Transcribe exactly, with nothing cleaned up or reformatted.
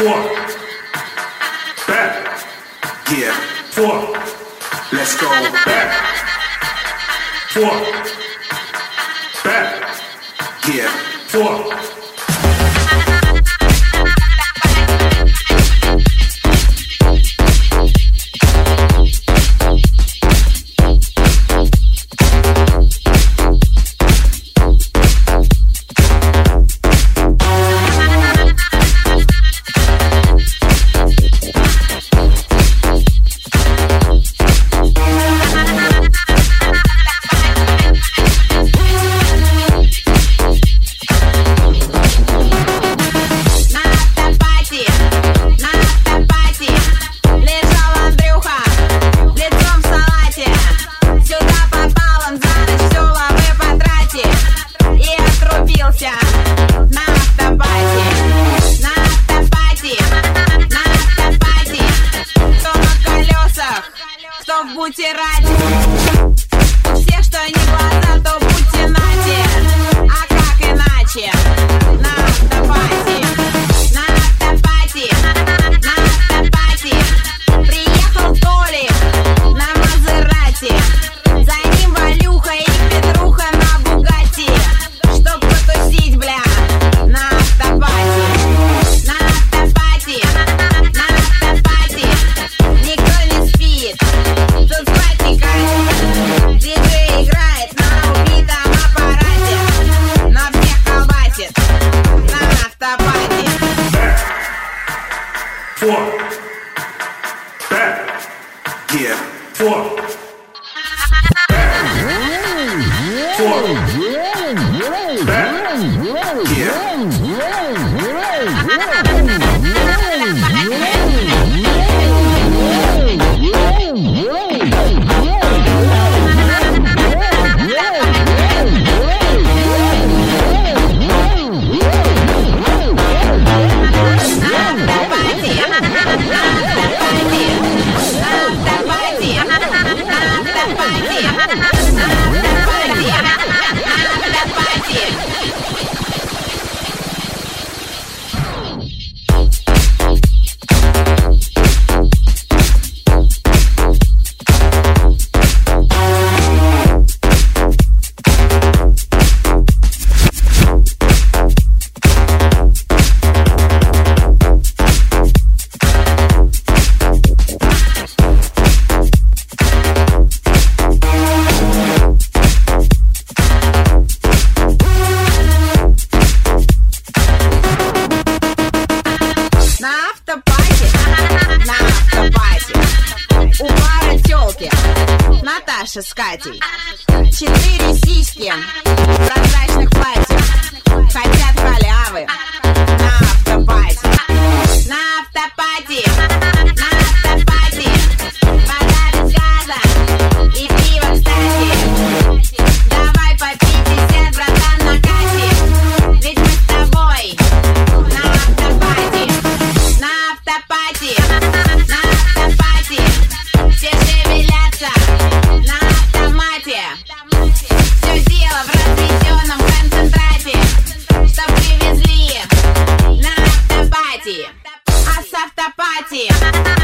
four, back, Yeah, four, let's go. back, four, back, Yeah, four. Four, back, yeah, four, back, four, back, yeah. Наташа с Катей. Четыре сиськи в прозрачных платьях хотят халявы на автопати. На автопати, на автопати. Вода без газа и пиво, кстати. Давай по пятьдесят, братан, на Кате. Ведь мы с тобой на автопати. На автопати, на автопати. Все шевелятся на автомате. Все дело в разведенном концентрате, что привезли на автопати. А с автопати